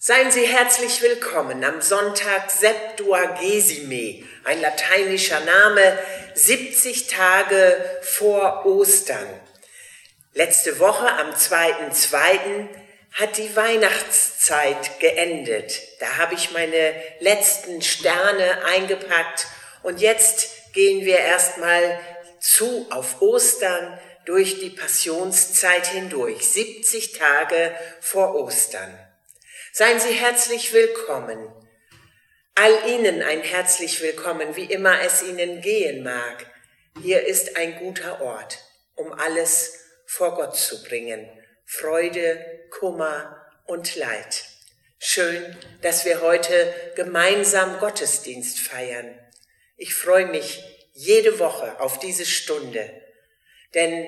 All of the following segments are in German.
Seien Sie herzlich willkommen am Sonntag Septuagesime, ein lateinischer Name, 70 Tage vor Ostern. Letzte Woche am 2.2. hat die Weihnachtszeit geendet. Da habe ich meine letzten Sterne eingepackt und jetzt gehen wir erstmal auf Ostern durch die Passionszeit hindurch, 70 Tage vor Ostern. Seien Sie herzlich willkommen. All Ihnen ein herzlich willkommen, wie immer es Ihnen gehen mag. Hier ist ein guter Ort, um alles vor Gott zu bringen. Freude, Kummer und Leid. Schön, dass wir heute gemeinsam Gottesdienst feiern. Ich freue mich jede Woche auf diese Stunde, denn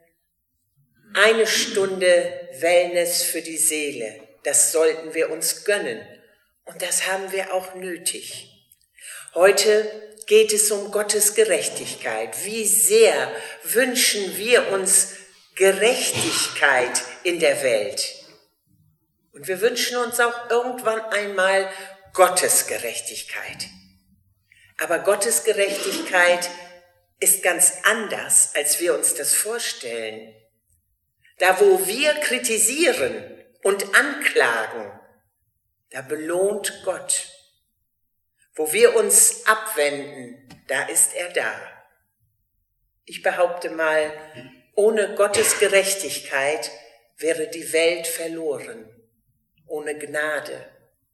eine Stunde Wellness für die Seele, das sollten wir uns gönnen und das haben wir auch nötig. Heute geht es um Gottes Gerechtigkeit. Wie sehr wünschen wir uns Gerechtigkeit in der Welt? Und wir wünschen uns auch irgendwann einmal Gottes Gerechtigkeit. Aber Gottes Gerechtigkeit ist ganz anders, als wir uns das vorstellen. Da, wo wir kritisieren und anklagen, da belohnt Gott. Wo wir uns abwenden, da ist er da. Ich behaupte mal, ohne Gottes Gerechtigkeit wäre die Welt verloren, ohne Gnade.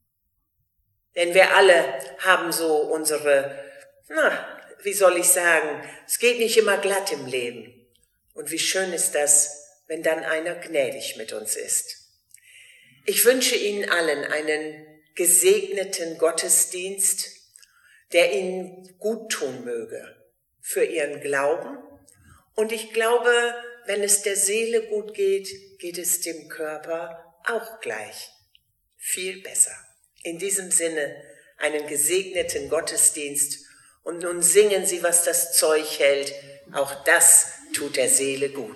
Denn wir alle haben so unsere, wie soll ich sagen, es geht nicht immer glatt im Leben. Und wie schön ist das, wenn dann einer gnädig mit uns ist. Ich wünsche Ihnen allen einen gesegneten Gottesdienst, der Ihnen gut tun möge für Ihren Glauben. Und ich glaube, wenn es der Seele gut geht, geht es dem Körper auch gleich viel besser. In diesem Sinne einen gesegneten Gottesdienst und nun singen Sie, was das Zeug hält. Auch das tut der Seele gut.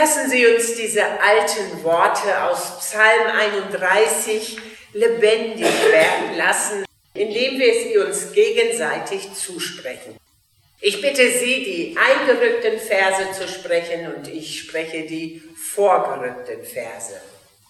Lassen Sie uns diese alten Worte aus Psalm 31 lebendig werden lassen, indem wir sie uns gegenseitig zusprechen. Ich bitte Sie, die eingerückten Verse zu sprechen, und ich spreche die vorgerückten Verse.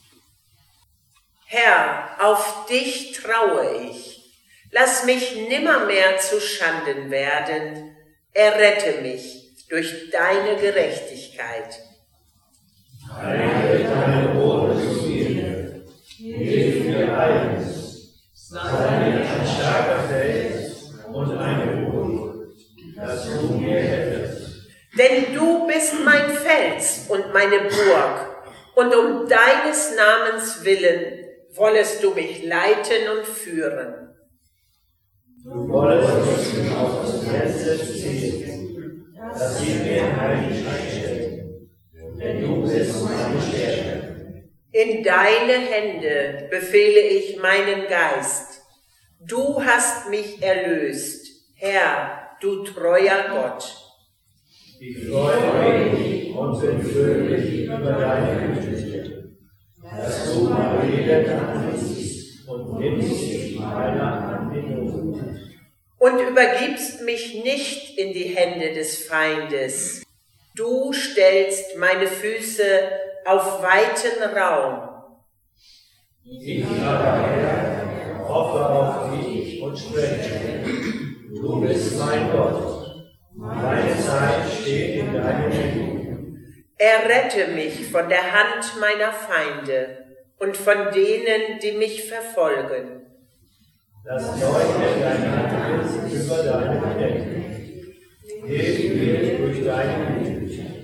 Herr, auf dich traue ich. Lass mich nimmermehr zu Schanden werden. Errette mich durch deine Gerechtigkeit. Halte deine Ohren zu mir. Hilf mir eines. Sei mir ein starker Fels und eine Burg, dass du mir helfest. Denn du bist mein Fels und meine Burg, und um deines Namens willen wollest du mich leiten und führen. Du wolltest mich auf das letzte Ziel, dass sie mir heilig einstellen, denn du bist meine Stärke. In deine Hände befehle ich meinen Geist. Du hast mich erlöst, Herr, du treuer Gott. Ich freue mich und bin fröhlich über deine Güte, dass du meine Elend ansiehst und nimmst dich meiner Anbindung. Und übergibst mich nicht in die Hände des Feindes. Du stellst meine Füße auf weiten Raum. Ich aber, Herr, hoffe auf dich und spreche. Du bist mein Gott. Meine Zeit steht in deinen Händen. Errette mich von der Hand meiner Feinde und von denen, die mich verfolgen. Das leuchtet dein Angesicht über deine Knechte. Hilf mir durch deine Güte.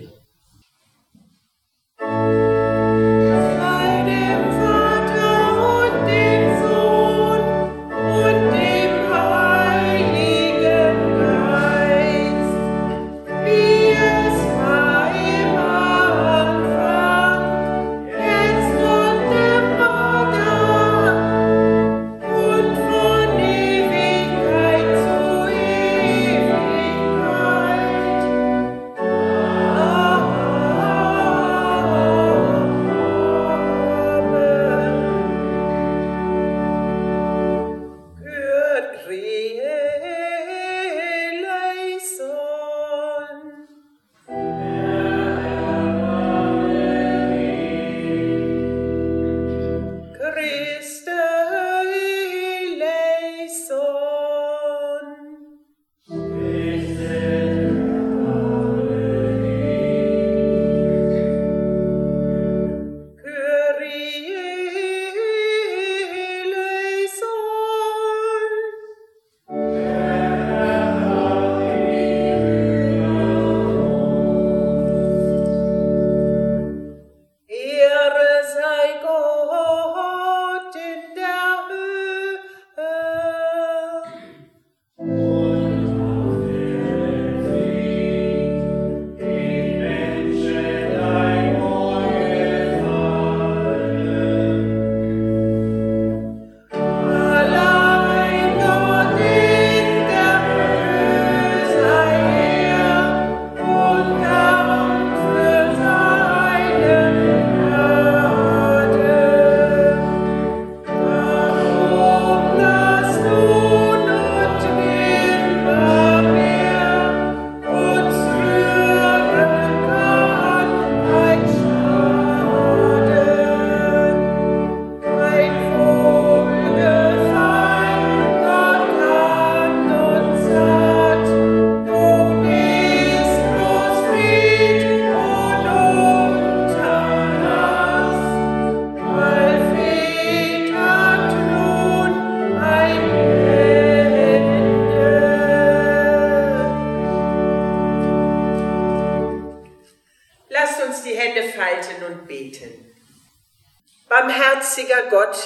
Barmherziger Gott,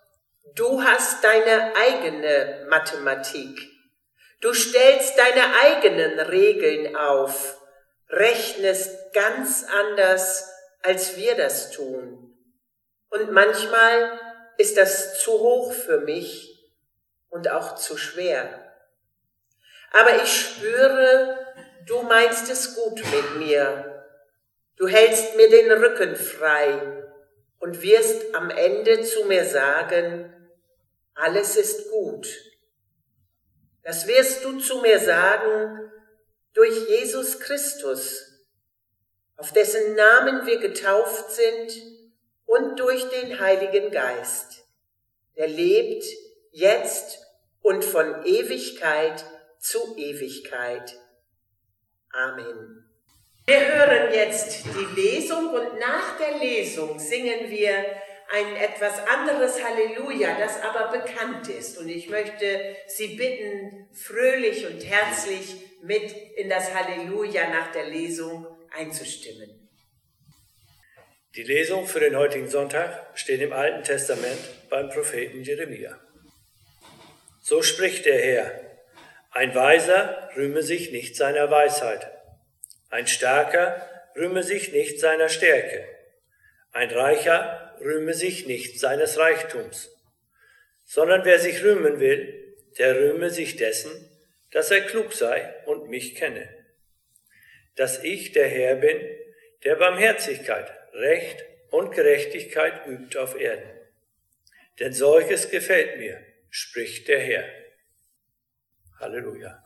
du hast deine eigene Mathematik. Du stellst deine eigenen Regeln auf, rechnest ganz anders, als wir das tun. Und manchmal ist das zu hoch für mich und auch zu schwer. Aber ich spüre, du meinst es gut mit mir. Du hältst mir den Rücken frei und wirst am Ende zu mir sagen, alles ist gut. Das wirst du zu mir sagen durch Jesus Christus, auf dessen Namen wir getauft sind und durch den Heiligen Geist, der lebt jetzt und von Ewigkeit zu Ewigkeit. Amen. Wir hören jetzt die Lesung und nach der Lesung singen wir ein etwas anderes Halleluja, das aber bekannt ist. Und ich möchte Sie bitten, fröhlich und herzlich mit in das Halleluja nach der Lesung einzustimmen. Die Lesung für den heutigen Sonntag steht im Alten Testament beim Propheten Jeremia. So spricht der Herr: Ein Weiser rühme sich nicht seiner Weisheit, ein Starker rühme sich nicht seiner Stärke, ein Reicher rühme sich nicht seines Reichtums, sondern wer sich rühmen will, der rühme sich dessen, dass er klug sei und mich kenne, dass ich der Herr bin, der Barmherzigkeit, Recht und Gerechtigkeit übt auf Erden. Denn solches gefällt mir, spricht der Herr. Halleluja.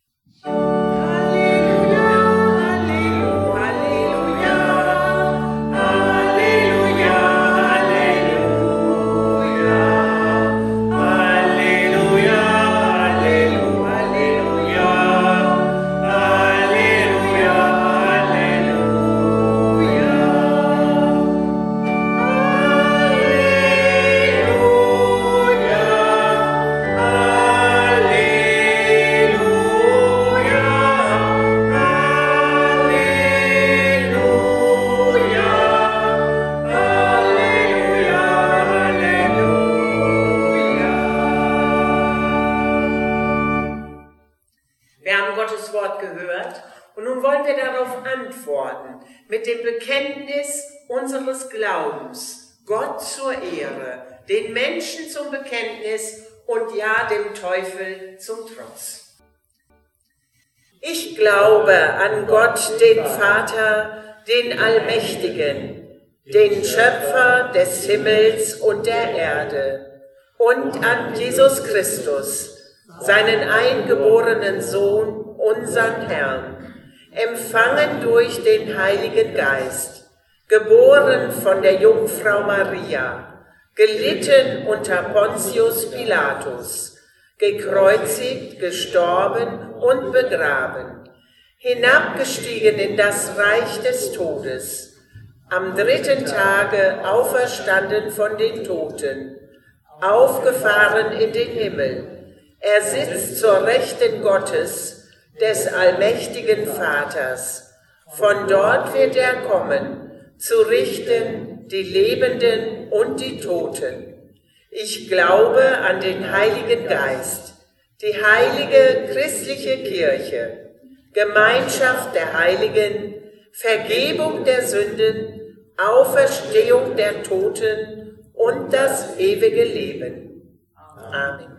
Mit dem Bekenntnis unseres Glaubens, Gott zur Ehre, den Menschen zum Bekenntnis und ja dem Teufel zum Trotz. Ich glaube an Gott, den Vater, den Allmächtigen, den Schöpfer des Himmels und der Erde, und an Jesus Christus, seinen eingeborenen Sohn, unseren Herrn, empfangen durch den Heiligen Geist, geboren von der Jungfrau Maria, gelitten unter Pontius Pilatus, gekreuzigt, gestorben und begraben, hinabgestiegen in das Reich des Todes, am dritten Tage auferstanden von den Toten, aufgefahren in den Himmel, er sitzt zur Rechten Gottes, des allmächtigen Vaters. Von dort wird er kommen, zu richten die Lebenden und die Toten. Ich glaube an den Heiligen Geist, die heilige christliche Kirche, Gemeinschaft der Heiligen, Vergebung der Sünden, Auferstehung der Toten und das ewige Leben. Amen.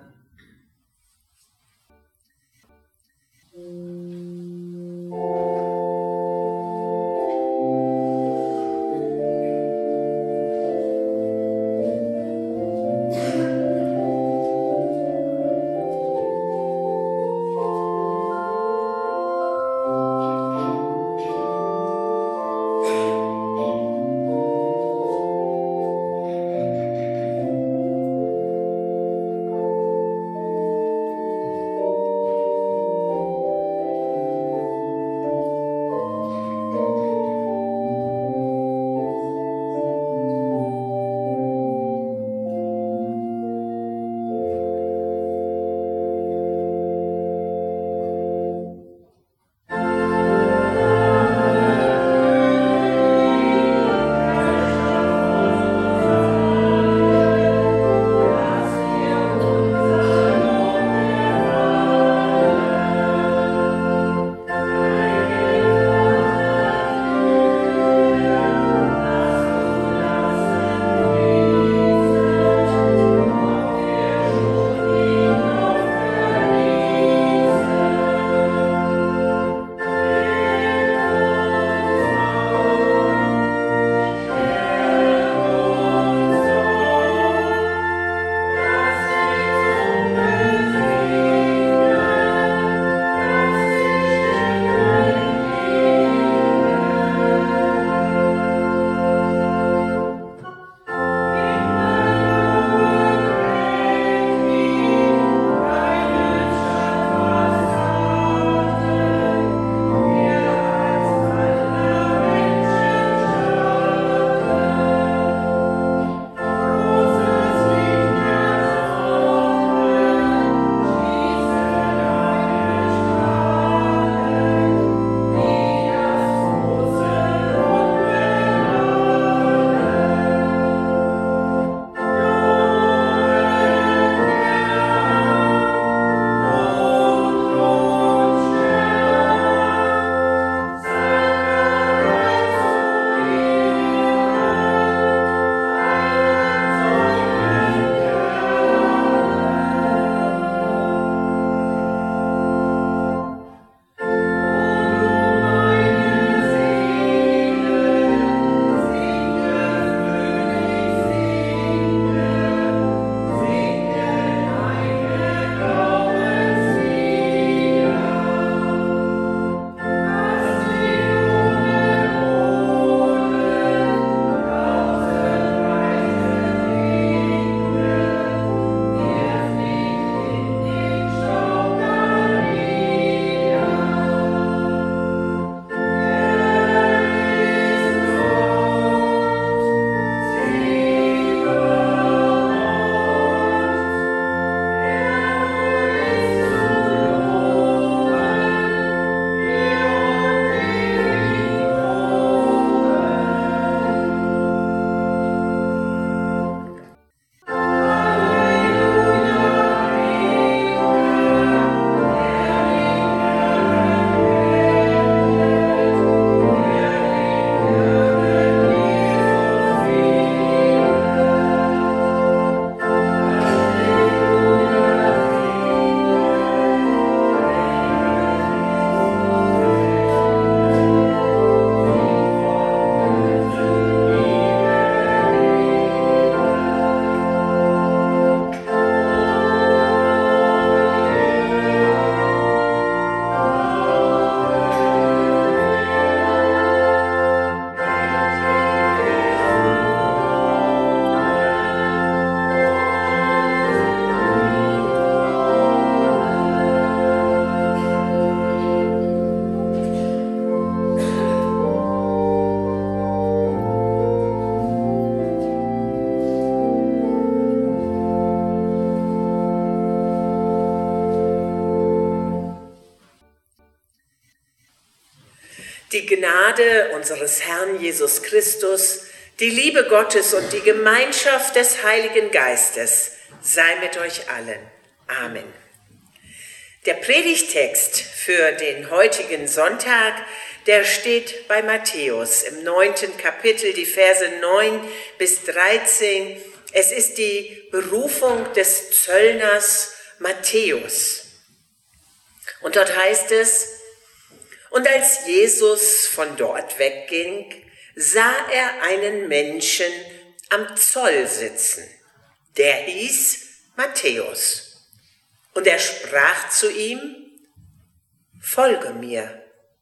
Die Gnade unseres Herrn Jesus Christus, die Liebe Gottes und die Gemeinschaft des Heiligen Geistes sei mit euch allen. Amen. Der Predigtext für den heutigen Sonntag, der steht bei Matthäus im 9. Kapitel, die Verse 9 bis 13. Es ist die Berufung des Zöllners Matthäus. Und dort heißt es: Und als Jesus von dort wegging, sah er einen Menschen am Zoll sitzen. Der hieß Matthäus. Und er sprach zu ihm: Folge mir.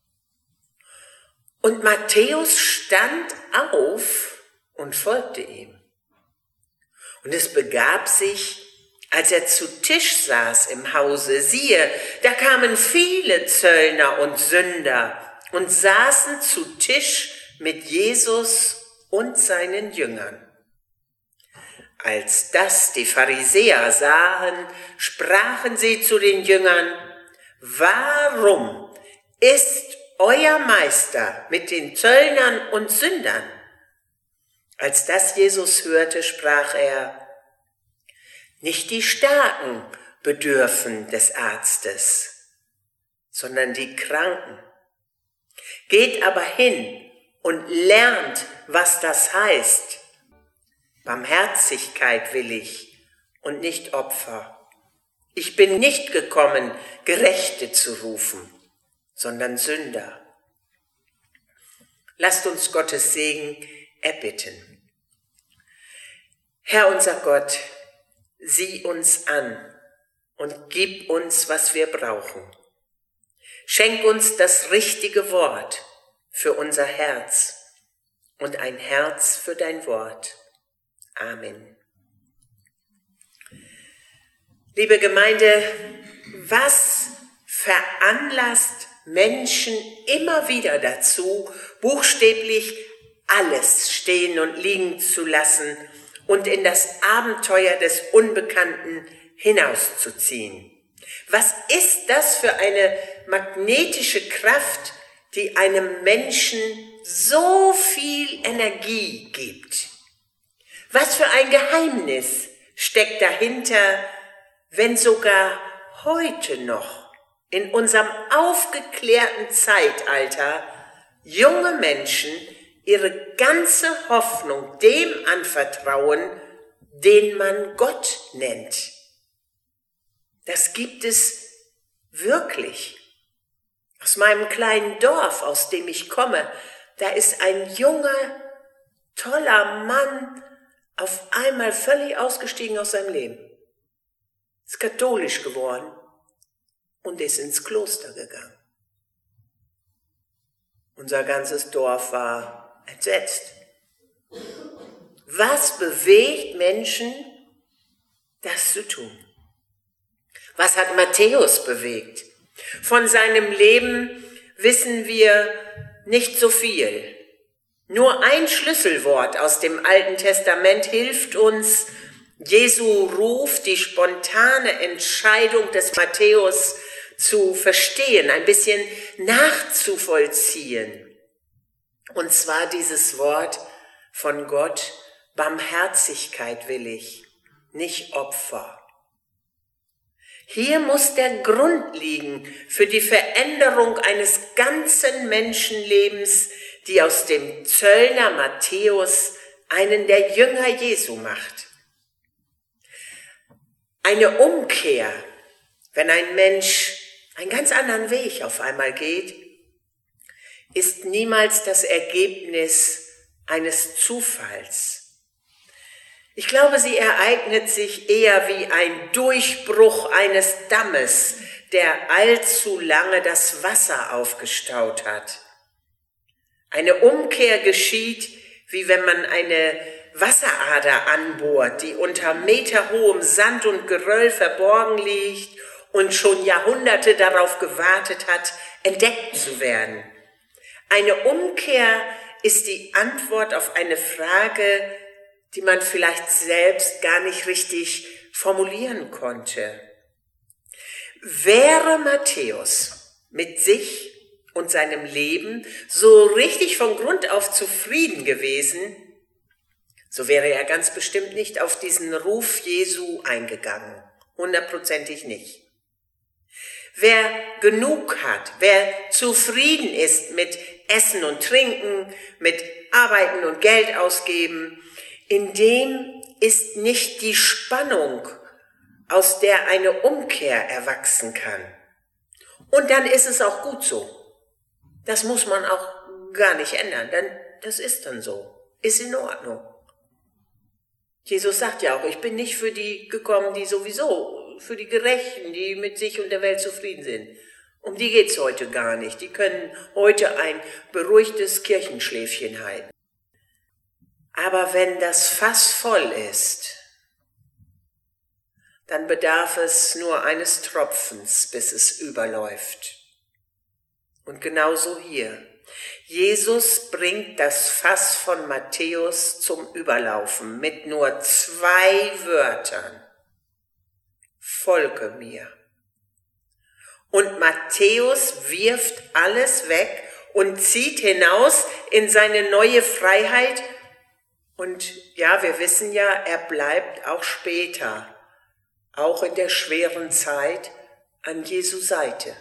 Und Matthäus stand auf und folgte ihm. Und es begab sich, als er zu Tisch saß im Hause, siehe, da kamen viele Zöllner und Sünder und saßen zu Tisch mit Jesus und seinen Jüngern. Als das die Pharisäer sahen, sprachen sie zu den Jüngern: Warum ist euer Meister mit den Zöllnern und Sündern? Als das Jesus hörte, sprach er: Nicht die Starken bedürfen des Arztes, sondern die Kranken. Geht aber hin und lernt, was das heißt. Barmherzigkeit will ich und nicht Opfer. Ich bin nicht gekommen, Gerechte zu rufen, sondern Sünder. Lasst uns Gottes Segen erbitten. Herr unser Gott, sieh uns an und gib uns, was wir brauchen. Schenk uns das richtige Wort für unser Herz und ein Herz für dein Wort. Amen. Liebe Gemeinde, was veranlasst Menschen immer wieder dazu, buchstäblich alles stehen und liegen zu lassen und in das Abenteuer des Unbekannten hinauszuziehen? Was ist das für eine magnetische Kraft, die einem Menschen so viel Energie gibt? Was für ein Geheimnis steckt dahinter, wenn sogar heute noch in unserem aufgeklärten Zeitalter junge Menschen ihre ganze Hoffnung dem anvertrauen, den man Gott nennt? Das gibt es wirklich. Aus meinem kleinen Dorf, aus dem ich komme, da ist ein junger, toller Mann auf einmal völlig ausgestiegen aus seinem Leben. Ist katholisch geworden und ist ins Kloster gegangen. Unser ganzes Dorf war entsetzt. Was bewegt Menschen, das zu tun? Was hat Matthäus bewegt? Von seinem Leben wissen wir nicht so viel. Nur ein Schlüsselwort aus dem Alten Testament hilft uns, Jesu Ruf, die spontane Entscheidung des Matthäus zu verstehen, ein bisschen nachzuvollziehen. Und zwar dieses Wort von Gott: Barmherzigkeit will ich, nicht Opfer. Hier muss der Grund liegen für die Veränderung eines ganzen Menschenlebens, die aus dem Zöllner Matthäus einen der Jünger Jesu macht. Eine Umkehr, wenn ein Mensch einen ganz anderen Weg auf einmal geht, ist niemals das Ergebnis eines Zufalls. Ich glaube, sie ereignet sich eher wie ein Durchbruch eines Dammes, der allzu lange das Wasser aufgestaut hat. Eine Umkehr geschieht, wie wenn man eine Wasserader anbohrt, die unter meterhohem Sand und Geröll verborgen liegt und schon Jahrhunderte darauf gewartet hat, entdeckt zu werden. Eine Umkehr ist die Antwort auf eine Frage, die man vielleicht selbst gar nicht richtig formulieren konnte. Wäre Matthäus mit sich und seinem Leben so richtig von Grund auf zufrieden gewesen, so wäre er ganz bestimmt nicht auf diesen Ruf Jesu eingegangen. 100%ig nicht. Wer genug hat, wer zufrieden ist mit Essen und Trinken, mit Arbeiten und Geld ausgeben, in dem ist nicht die Spannung, aus der eine Umkehr erwachsen kann. Und dann ist es auch gut so. Das muss man auch gar nicht ändern, denn das ist dann so. Ist in Ordnung. Jesus sagt ja auch, ich bin nicht für die gekommen, die sowieso, für die Gerechten, die mit sich und der Welt zufrieden sind. Um die geht's heute gar nicht. Die können heute ein beruhigtes Kirchenschläfchen halten. Aber wenn das Fass voll ist, dann bedarf es nur eines Tropfens, bis es überläuft. Und genauso hier. Jesus bringt das Fass von Matthäus zum Überlaufen mit nur 2 Wörtern. Folge mir. Und Matthäus wirft alles weg und zieht hinaus in seine neue Freiheit. Und ja, wir wissen ja, er bleibt auch später, auch in der schweren Zeit, an Jesu Seite.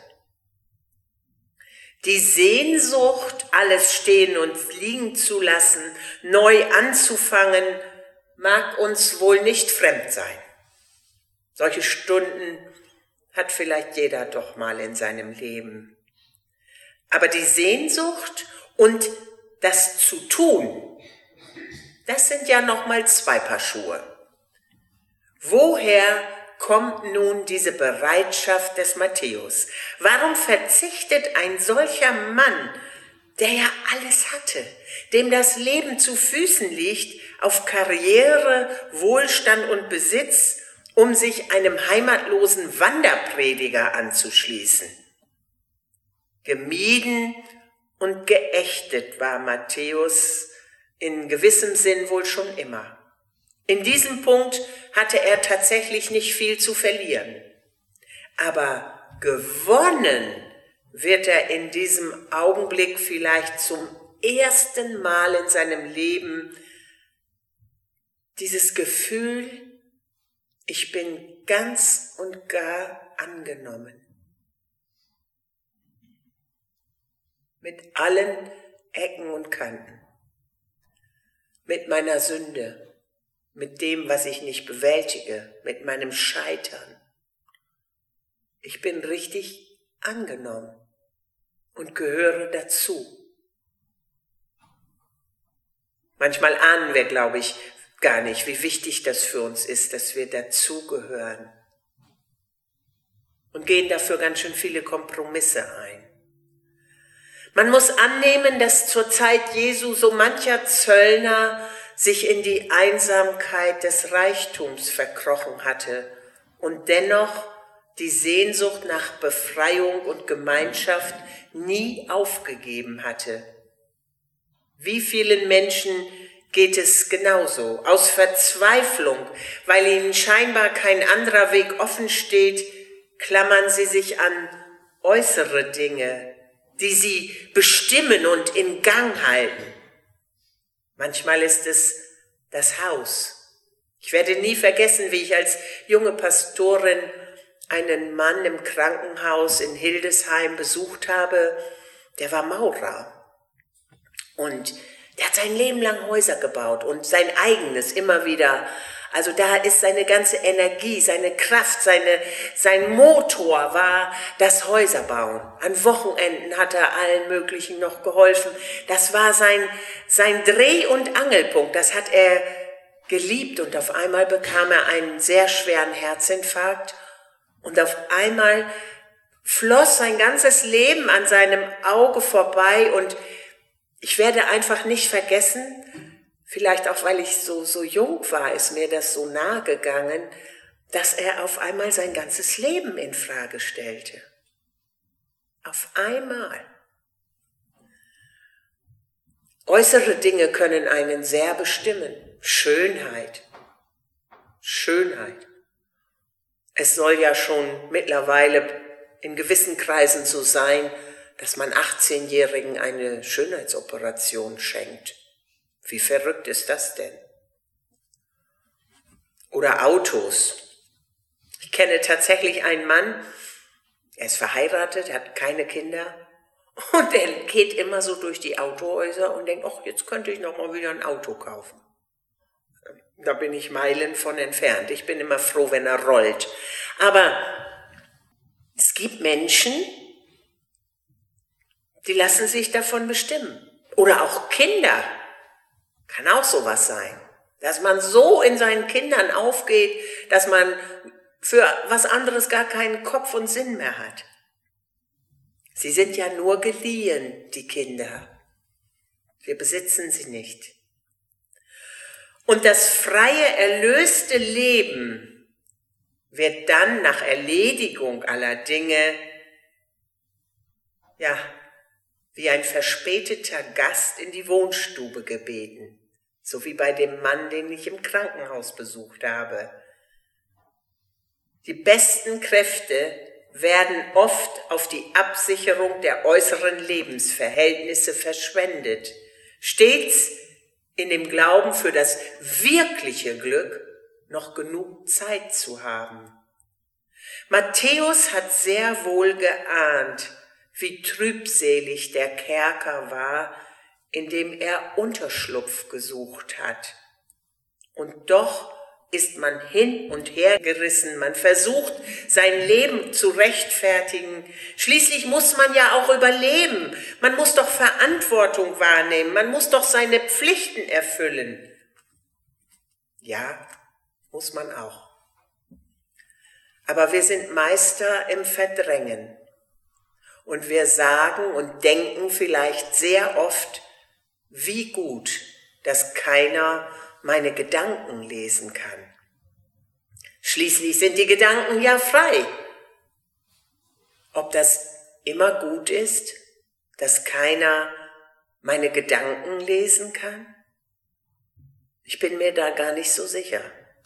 Die Sehnsucht, alles stehen und liegen zu lassen, neu anzufangen, mag uns wohl nicht fremd sein. Solche Stunden hat vielleicht jeder doch mal in seinem Leben. Aber die Sehnsucht und das zu tun, das sind ja noch mal 2 Paar Schuhe. Woher kommt nun diese Bereitschaft des Matthäus? Warum verzichtet ein solcher Mann, der ja alles hatte, dem das Leben zu Füßen liegt, auf Karriere, Wohlstand und Besitz, um sich einem heimatlosen Wanderprediger anzuschließen? Gemieden und geächtet war Matthäus in gewissem Sinn wohl schon immer. In diesem Punkt hatte er tatsächlich nicht viel zu verlieren. Aber gewonnen wird er in diesem Augenblick vielleicht zum ersten Mal in seinem Leben dieses Gefühl, ich bin ganz und gar angenommen. Mit allen Ecken und Kanten. Mit meiner Sünde. Mit dem, was ich nicht bewältige, mit meinem Scheitern. Ich bin richtig angenommen und gehöre dazu. Manchmal ahnen wir, glaube ich, gar nicht, wie wichtig das für uns ist, dass wir dazugehören. Und gehen dafür ganz schön viele Kompromisse ein. Man muss annehmen, dass zur Zeit Jesu so mancher Zöllner sich in die Einsamkeit des Reichtums verkrochen hatte und dennoch die Sehnsucht nach Befreiung und Gemeinschaft nie aufgegeben hatte. Wie vielen Menschen geht es genauso? Aus Verzweiflung, weil ihnen scheinbar kein anderer Weg offen steht, klammern sie sich an äußere Dinge, die sie bestimmen und in Gang halten. Manchmal ist es das Haus. Ich werde nie vergessen, wie ich als junge Pastorin einen Mann im Krankenhaus in Hildesheim besucht habe, der war Maurer. Und der hat sein Leben lang Häuser gebaut und sein eigenes immer wieder. Also da ist seine ganze Energie, seine Kraft, sein Motor war das Häuserbauen. An Wochenenden hat er allen möglichen noch geholfen. Das war sein Dreh- und Angelpunkt. Das hat er geliebt und auf einmal bekam er einen sehr schweren Herzinfarkt und auf einmal floss sein ganzes Leben an seinem Auge vorbei und ich werde einfach nicht vergessen, vielleicht auch, weil ich so jung war, ist mir das so nahe gegangen, dass er auf einmal sein ganzes Leben in Frage stellte. Auf einmal. Äußere Dinge können einen sehr bestimmen. Schönheit. Es soll ja schon mittlerweile in gewissen Kreisen so sein, dass man 18-Jährigen eine Schönheitsoperation schenkt. Wie verrückt ist das denn? Oder Autos. Ich kenne tatsächlich einen Mann, er ist verheiratet, hat keine Kinder und er geht immer so durch die Autohäuser und denkt, ach, jetzt könnte ich noch mal wieder ein Auto kaufen. Da bin ich Meilen von entfernt. Ich bin immer froh, wenn er rollt. Aber es gibt Menschen, die lassen sich davon bestimmen. Oder auch Kinder. Kann auch sowas sein. Dass man so in seinen Kindern aufgeht, dass man für was anderes gar keinen Kopf und Sinn mehr hat. Sie sind ja nur geliehen, die Kinder. Wir besitzen sie nicht. Und das freie, erlöste Leben wird dann nach Erledigung aller Dinge, ja, wie ein verspäteter Gast in die Wohnstube gebeten, so wie bei dem Mann, den ich im Krankenhaus besucht habe. Die besten Kräfte werden oft auf die Absicherung der äußeren Lebensverhältnisse verschwendet, stets in dem Glauben, für das wirkliche Glück noch genug Zeit zu haben. Matthäus hat sehr wohl geahnt, wie trübselig der Kerker war, in dem er Unterschlupf gesucht hat. Und doch ist man hin und her gerissen, man versucht, sein Leben zu rechtfertigen. Schließlich muss man ja auch überleben, man muss doch Verantwortung wahrnehmen, man muss doch seine Pflichten erfüllen. Ja, muss man auch. Aber wir sind Meister im Verdrängen. Und wir sagen und denken vielleicht sehr oft, wie gut, dass keiner meine Gedanken lesen kann. Schließlich sind die Gedanken ja frei. Ob das immer gut ist, dass keiner meine Gedanken lesen kann? Ich bin mir da gar nicht so sicher.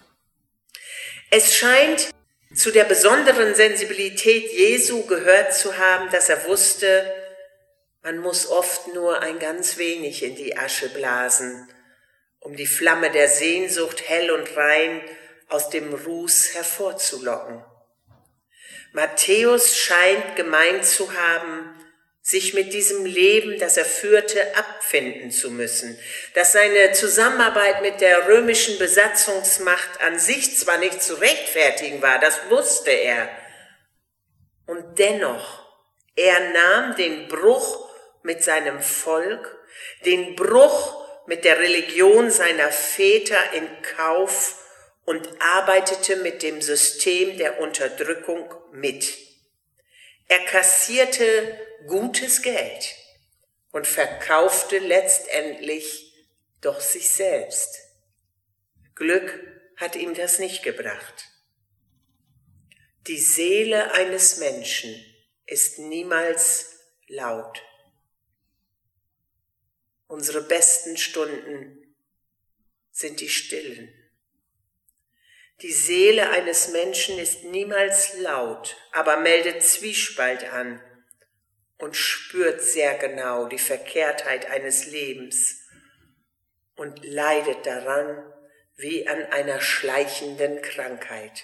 Es scheint zu der besonderen Sensibilität Jesu gehört zu haben, dass er wusste, man muss oft nur ein ganz wenig in die Asche blasen, um die Flamme der Sehnsucht hell und rein aus dem Ruß hervorzulocken. Matthäus scheint gemeint zu haben, sich mit diesem Leben, das er führte, abfinden zu müssen, dass seine Zusammenarbeit mit der römischen Besatzungsmacht an sich zwar nicht zu rechtfertigen war, das wusste er, und dennoch, er nahm den Bruch mit seinem Volk, den Bruch mit der Religion seiner Väter in Kauf und arbeitete mit dem System der Unterdrückung mit. Er kassierte gutes Geld und verkaufte letztendlich doch sich selbst. Glück hat ihm das nicht gebracht. Die Seele eines Menschen ist niemals laut. Unsere besten Stunden sind die stillen. Die Seele eines Menschen ist niemals laut, aber meldet Zwiespalt an und spürt sehr genau die Verkehrtheit eines Lebens und leidet daran wie an einer schleichenden Krankheit.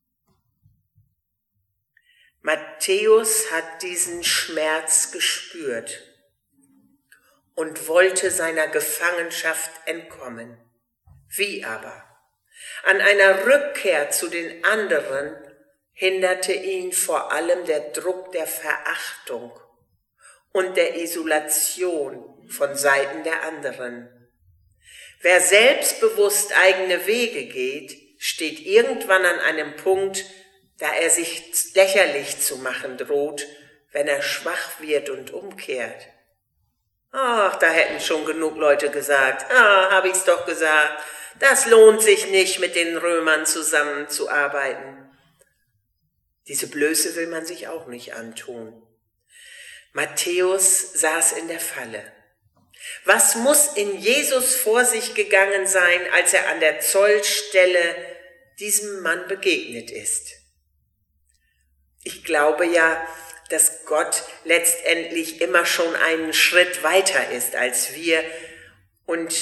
Matthäus hat diesen Schmerz gespürt und wollte seiner Gefangenschaft entkommen. Wie aber? An einer Rückkehr zu den anderen hinderte ihn vor allem der Druck der Verachtung und der Isolation von Seiten der anderen. Wer selbstbewusst eigene Wege geht, steht irgendwann an einem Punkt, da er sich lächerlich zu machen droht, wenn er schwach wird und umkehrt. Ach, da hätten schon genug Leute gesagt, habe ich's doch gesagt, das lohnt sich nicht, mit den Römern zusammenzuarbeiten. Diese Blöße will man sich auch nicht antun. Matthäus saß in der Falle. Was muss in Jesus vor sich gegangen sein, als er an der Zollstelle diesem Mann begegnet ist? Ich glaube ja, dass Gott letztendlich immer schon einen Schritt weiter ist als wir. Und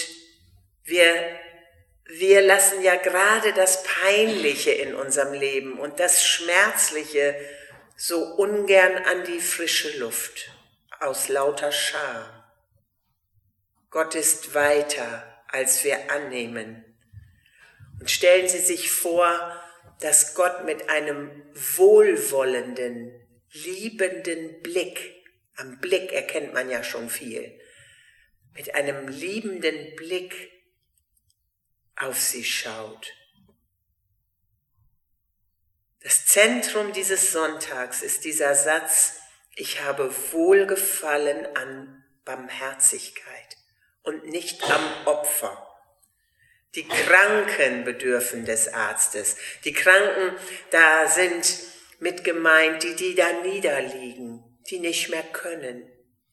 wir lassen ja gerade das Peinliche in unserem Leben und das Schmerzliche so ungern an die frische Luft, aus lauter Scham. Gott ist weiter, als wir annehmen. Und stellen Sie sich vor, dass Gott mit einem wohlwollenden, liebenden Blick, am Blick erkennt man ja schon viel, mit einem liebenden Blick auf Sie schaut. Das Zentrum dieses Sonntags ist dieser Satz: Ich habe Wohlgefallen an Barmherzigkeit und nicht am Opfer. Die Kranken bedürfen des Arztes. Die Kranken, da sind mit gemeint, die da niederliegen, die nicht mehr können,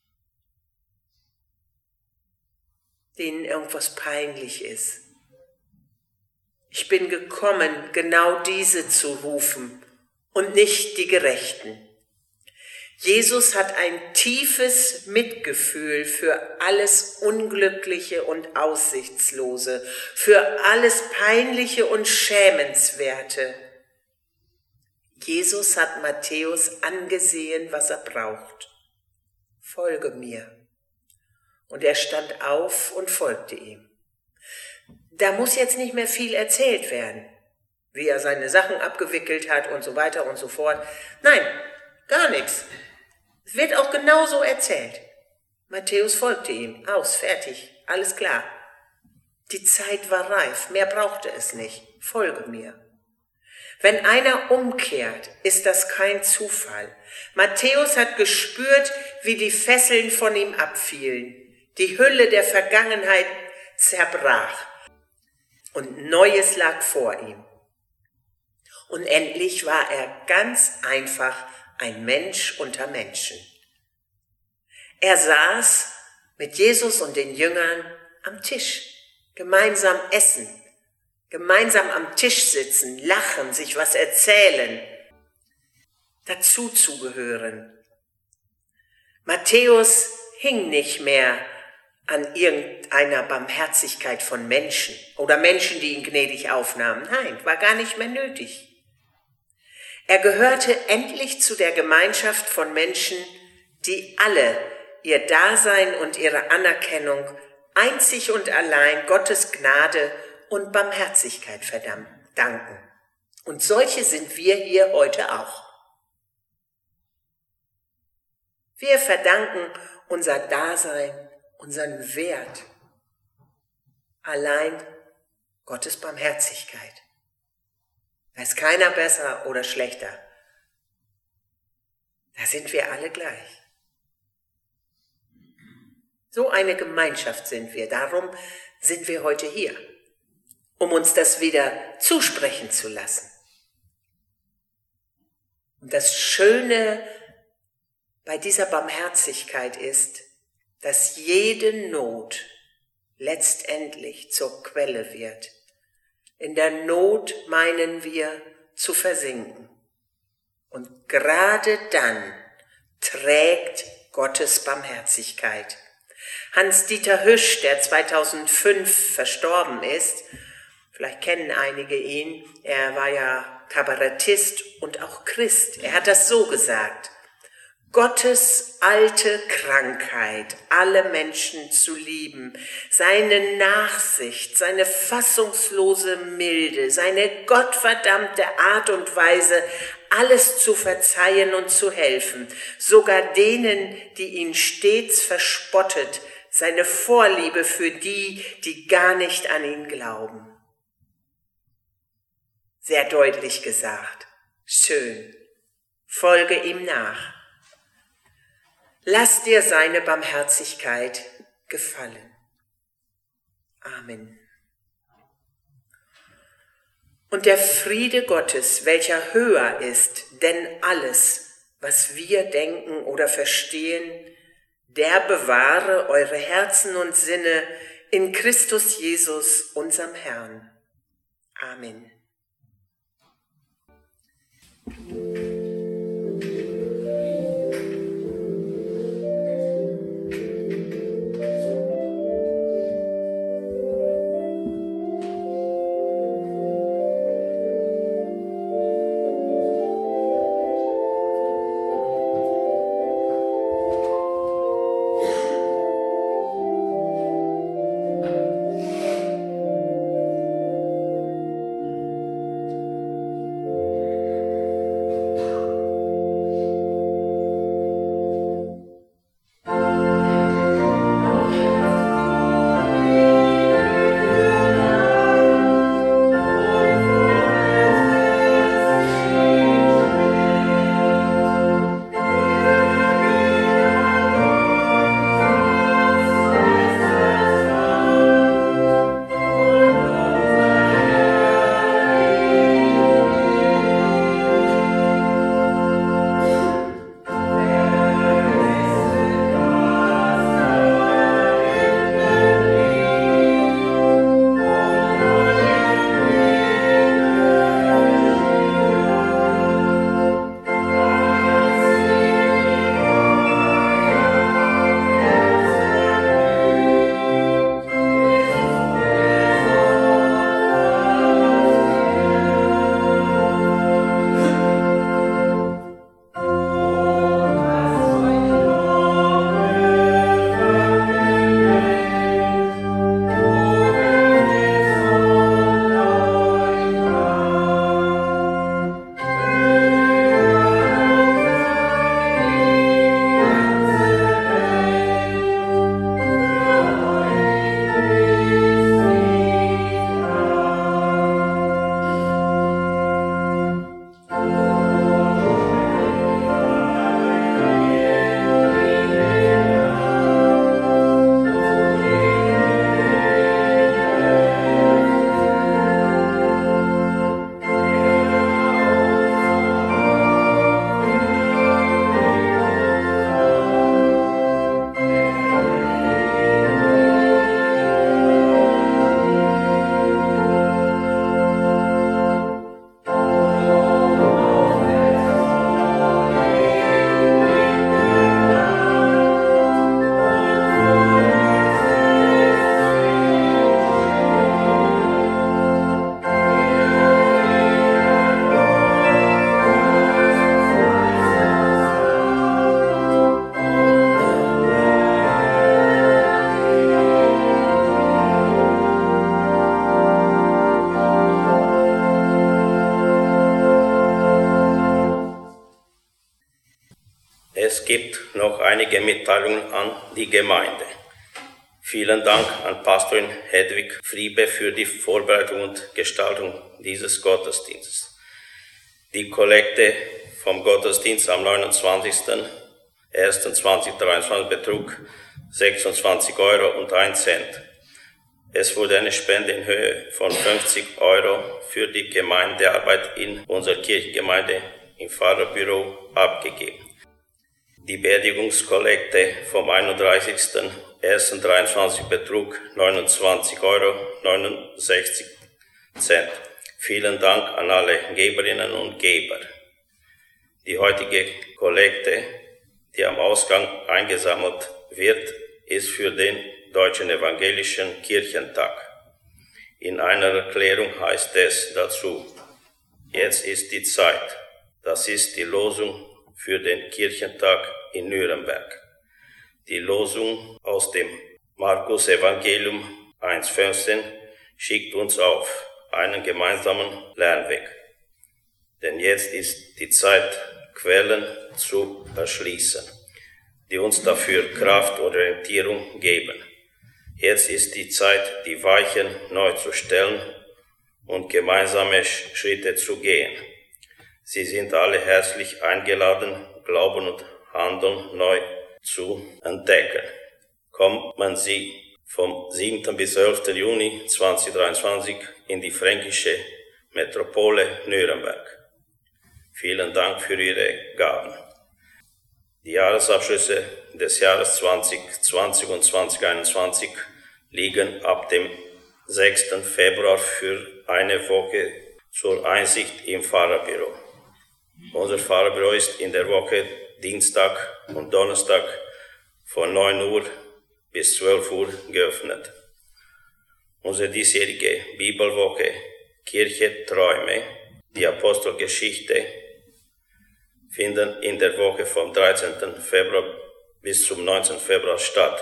denen irgendwas peinlich ist. Ich bin gekommen, genau diese zu rufen und nicht die Gerechten. Jesus hat ein tiefes Mitgefühl für alles Unglückliche und Aussichtslose, für alles Peinliche und Schämenswerte. Jesus hat Matthäus angesehen, was er braucht. Folge mir. Und er stand auf und folgte ihm. Da muss jetzt nicht mehr viel erzählt werden, wie er seine Sachen abgewickelt hat und so weiter und so fort. Nein, gar nichts. Es wird auch genauso erzählt. Matthäus folgte ihm. Aus, fertig, alles klar. Die Zeit war reif, mehr brauchte es nicht. Folge mir. Wenn einer umkehrt, ist das kein Zufall. Matthäus hat gespürt, wie die Fesseln von ihm abfielen. Die Hülle der Vergangenheit zerbrach und Neues lag vor ihm. Und endlich war er ganz einfach ein Mensch unter Menschen. Er saß mit Jesus und den Jüngern am Tisch, gemeinsam essen, gemeinsam am Tisch sitzen, lachen, sich was erzählen, dazu zugehören. Matthäus hing nicht mehr an irgendeiner Barmherzigkeit von Menschen oder Menschen, die ihn gnädig aufnahmen. Nein, war gar nicht mehr nötig. Er gehörte endlich zu der Gemeinschaft von Menschen, die alle ihr Dasein und ihre Anerkennung einzig und allein Gottes Gnade und Barmherzigkeit verdanken. Und solche sind wir hier heute auch. Wir verdanken unser Dasein, unseren Wert allein Gottes Barmherzigkeit. Da ist keiner besser oder schlechter. Da sind wir alle gleich. So eine Gemeinschaft sind wir. Darum sind wir heute hier, um uns das wieder zusprechen zu lassen. Und das Schöne bei dieser Barmherzigkeit ist, dass jede Not letztendlich zur Quelle wird. In der Not meinen wir zu versinken. Und gerade dann trägt Gottes Barmherzigkeit. Hans-Dieter Hüsch, der 2005 verstorben ist, vielleicht kennen einige ihn, er war ja Kabarettist und auch Christ. Er hat das so gesagt: Gottes alte Krankheit, alle Menschen zu lieben, seine Nachsicht, seine fassungslose Milde, seine gottverdammte Art und Weise, alles zu verzeihen und zu helfen, sogar denen, die ihn stets verspottet, seine Vorliebe für die, die gar nicht an ihn glauben. Sehr deutlich gesagt. Schön. Folge ihm nach. Lass dir seine Barmherzigkeit gefallen. Amen. Und der Friede Gottes, welcher höher ist denn alles, was wir denken oder verstehen, der bewahre eure Herzen und Sinne in Christus Jesus, unserem Herrn. Amen. Es gibt noch einige Mitteilungen an die Gemeinde. Vielen Dank an Pastorin Hedwig Friebe für die Vorbereitung und Gestaltung dieses Gottesdienstes. Die Kollekte vom Gottesdienst am 29.01.2023 betrug 26 Euro und 1 Cent. Es wurde eine Spende in Höhe von 50 Euro für die Gemeindearbeit in unserer Kirchgemeinde im Pfarrerbüro abgegeben. Die Beerdigungskollekte vom 31.01.23 betrug 29,69 Euro. Vielen Dank an alle Geberinnen und Geber. Die heutige Kollekte, die am Ausgang eingesammelt wird, ist für den Deutschen Evangelischen Kirchentag. In einer Erklärung heißt es dazu: Jetzt ist die Zeit. Das ist die Losung für den Kirchentag in Nürnberg. Die Losung aus dem Markus Evangelium 1,15 schickt uns auf einen gemeinsamen Lernweg. Denn jetzt ist die Zeit, Quellen zu erschließen, die uns dafür Kraft und Orientierung geben. Jetzt ist die Zeit, die Weichen neu zu stellen und gemeinsame Schritte zu gehen. Sie sind alle herzlich eingeladen, Glauben und Handeln neu zu entdecken. Kommen Sie vom 7. bis 11. Juni 2023 in die fränkische Metropole Nürnberg. Vielen Dank für Ihre Gaben. Die Jahresabschlüsse des Jahres 2020 und 2021 liegen ab dem 6. Februar für eine Woche zur Einsicht im Pfarrerbüro. Unser Pfarrerbüro ist in der Woche Dienstag und Donnerstag von 9 Uhr bis 12 Uhr geöffnet. Unsere diesjährige Bibelwoche Kirche Träume, die Apostelgeschichte, finden in der Woche vom 13. Februar bis zum 19. Februar statt.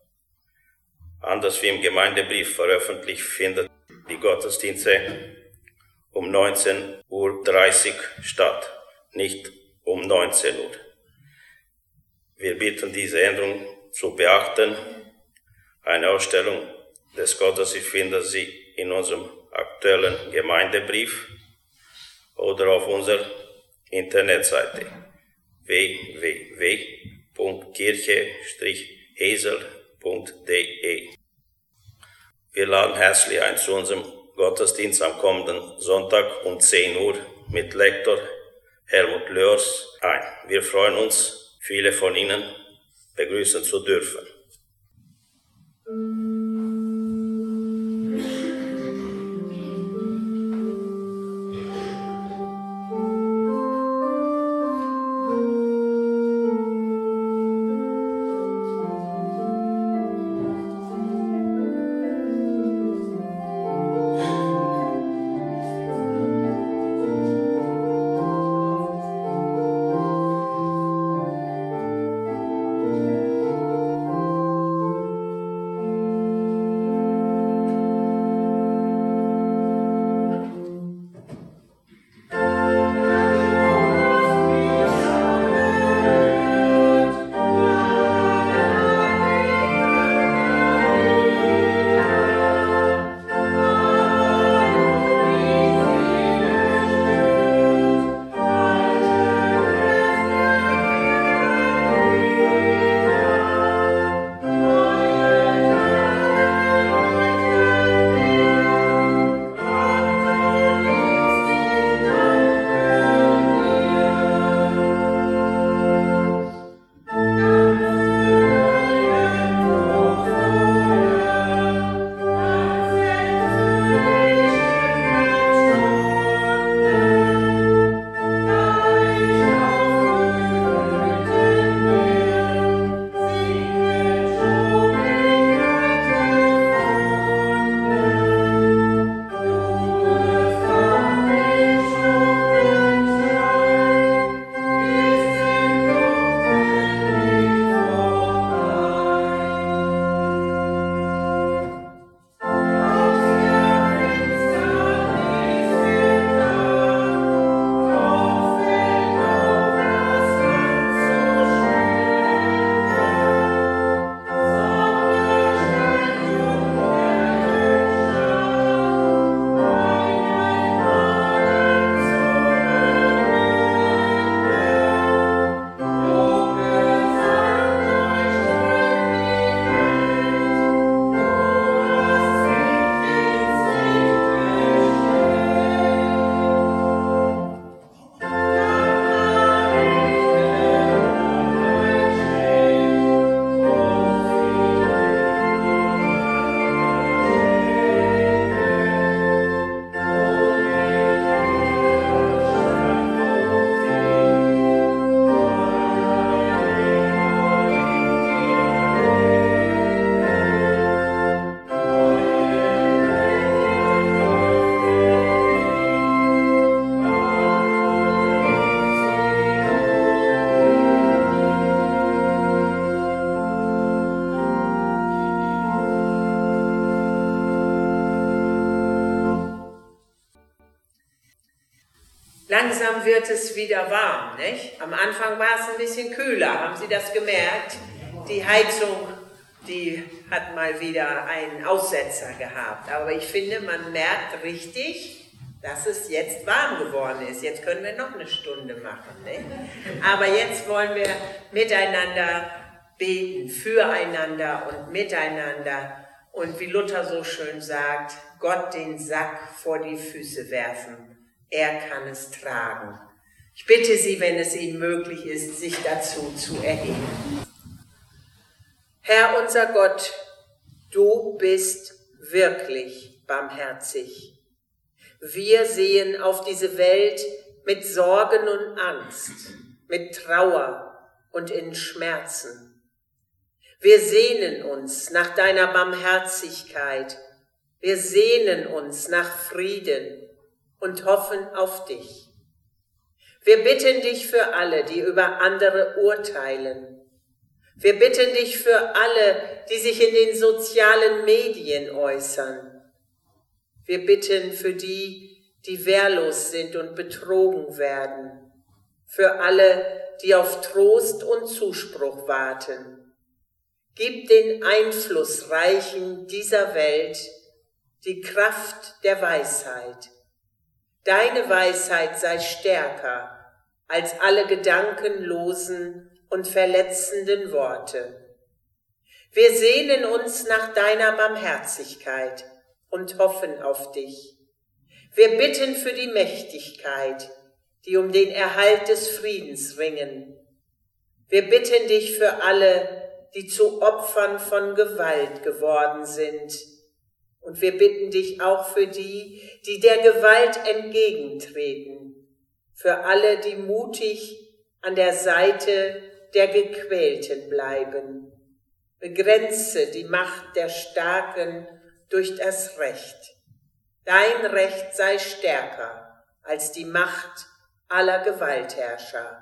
Anders wie im Gemeindebrief veröffentlicht, findet die Gottesdienste um 19:30 Uhr statt, nicht um 19 Uhr. Wir bitten, diese Änderung zu beachten. Eine Ausstellung des Gottesdienstes finden Sie in unserem aktuellen Gemeindebrief oder auf unserer Internetseite www.kirche-hesel.de. Wir laden herzlich ein zu unserem Gottesdienst am kommenden Sonntag um 10 Uhr mit Lektor Helmut Lörs ein. Wir freuen uns, viele von Ihnen begrüßen zu dürfen. wird es wieder warm, nicht? Am Anfang war es ein bisschen kühler, haben Sie das gemerkt? Die Heizung, die hat mal wieder einen Aussetzer gehabt. Aber ich finde, man merkt richtig, dass es jetzt warm geworden ist. Jetzt können wir noch eine Stunde machen, nicht? Aber jetzt wollen wir miteinander beten, füreinander und miteinander. Und wie Luther so schön sagt, Gott den Sack vor die Füße werfen. Er kann es tragen. Ich bitte Sie, wenn es Ihnen möglich ist, sich dazu zu erheben. Herr unser Gott, du bist wirklich barmherzig. Wir sehen auf diese Welt mit Sorgen und Angst, mit Trauer und in Schmerzen. Wir sehnen uns nach deiner Barmherzigkeit. Wir sehnen uns nach Frieden und hoffen auf dich. Wir bitten dich für alle, die über andere urteilen. Wir bitten dich für alle, die sich in den sozialen Medien äußern. Wir bitten für die, die wehrlos sind und betrogen werden. Für alle, die auf Trost und Zuspruch warten. Gib den Einflussreichen dieser Welt die Kraft der Weisheit. Deine Weisheit sei stärker als alle gedankenlosen und verletzenden Worte. Wir sehnen uns nach deiner Barmherzigkeit und hoffen auf dich. Wir bitten für die Mächtigkeit, die um den Erhalt des Friedens ringen. Wir bitten dich für alle, die zu Opfern von Gewalt geworden sind. Und wir bitten dich auch für die, die der Gewalt entgegentreten, für alle, die mutig an der Seite der Gequälten bleiben. Begrenze die Macht der Starken durch das Recht. Dein Recht sei stärker als die Macht aller Gewaltherrscher.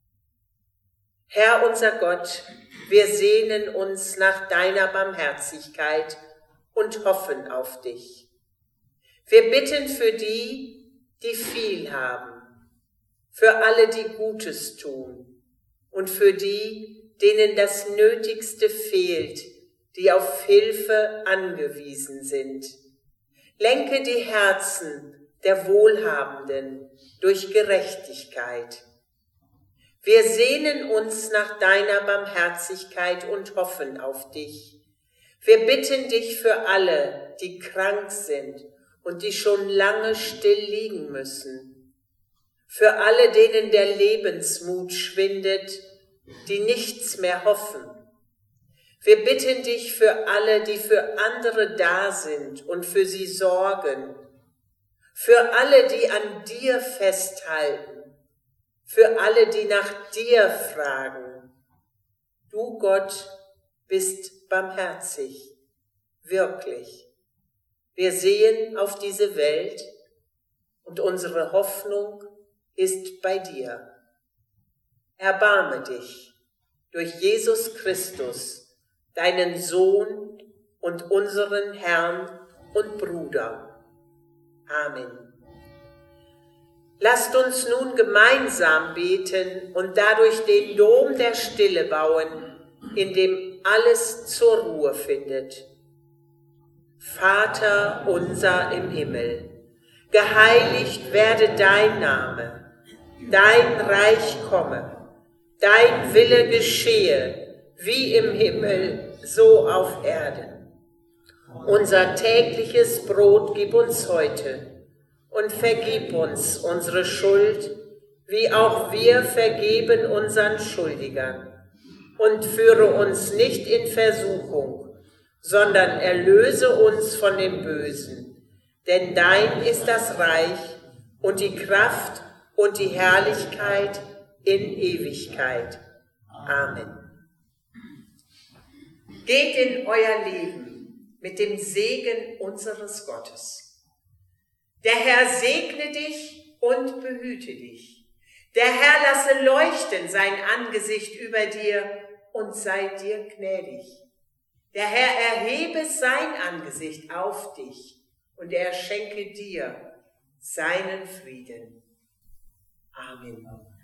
Herr unser Gott, wir sehnen uns nach deiner Barmherzigkeit und hoffen auf dich. Wir bitten für die, die viel haben, für alle, die Gutes tun und für die, denen das Nötigste fehlt, die auf Hilfe angewiesen sind. Lenke die Herzen der Wohlhabenden durch Gerechtigkeit. Wir sehnen uns nach deiner Barmherzigkeit und hoffen auf dich. Wir bitten dich für alle, die krank sind und die schon lange still liegen müssen. Für alle, denen der Lebensmut schwindet, die nichts mehr hoffen. Wir bitten dich für alle, die für andere da sind und für sie sorgen. Für alle, die an dir festhalten. Für alle, die nach dir fragen. Du, Gott, bist barmherzig, wirklich. Wir sehen auf diese Welt und unsere Hoffnung ist bei dir. Erbarme dich durch Jesus Christus, deinen Sohn und unseren Herrn und Bruder. Amen. Lasst uns nun gemeinsam beten und dadurch den Dom der Stille bauen, in dem alles zur Ruhe findet. Vater unser im Himmel, geheiligt werde dein Name, dein Reich komme, dein Wille geschehe, wie im Himmel, so auf Erden. Unser tägliches Brot gib uns heute und vergib uns unsere Schuld, wie auch wir vergeben unseren Schuldigern. Und führe uns nicht in Versuchung, sondern erlöse uns von dem Bösen. Denn dein ist das Reich und die Kraft und die Herrlichkeit in Ewigkeit. Amen. Geht in euer Leben mit dem Segen unseres Gottes. Der Herr segne dich und behüte dich. Der Herr lasse leuchten sein Angesicht über dir und sei dir gnädig. Der Herr erhebe sein Angesicht auf dich und er schenke dir seinen Frieden. Amen.